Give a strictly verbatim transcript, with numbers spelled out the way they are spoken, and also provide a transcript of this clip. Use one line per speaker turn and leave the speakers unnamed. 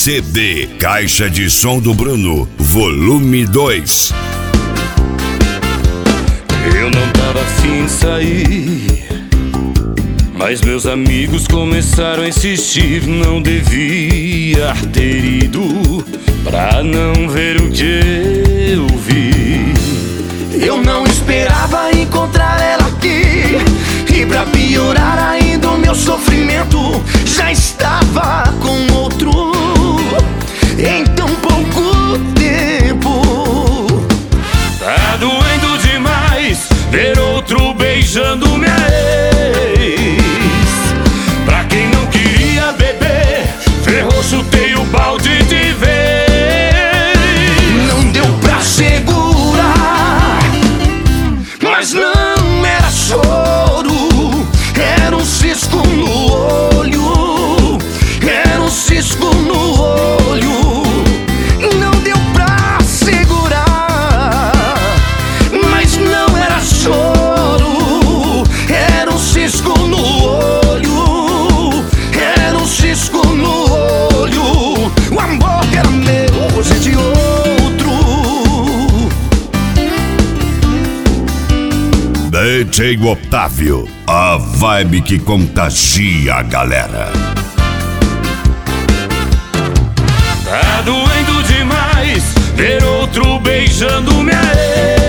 C D Caixa de Som do Bruno, volume dois.
Eu não tava afim de sair, mas meus amigos começaram a insistir. Não devia ter ido pra não ver o que eu vi.
Eu não esperava encontrar ela aqui, e pra piorar ainda o meu sofrimento já estava com outro em tão pouco tempo.
Tá doendo demais ver outro beijando minha ex. Pra quem não queria beber, ferrou, chutei o balde de vez.
Não deu pra segurar, mas não era choro, era um cisco no olho, era um cisco no olho. Não deu pra segurar, mas não era choro, era um cisco no olho, era um cisco no olho. O amor que era meu hoje é de outro.
D J Otávio, a vibe que contagia a galera.
Tá doendo demais ver outro beijando minha ex.